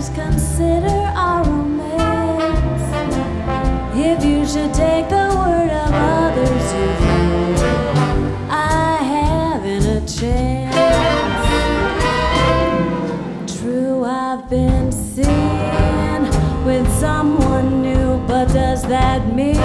please consider our romance. If you should take the word of others you've heard, I haven't a chance. True, I've been seen with someone new, but does that mean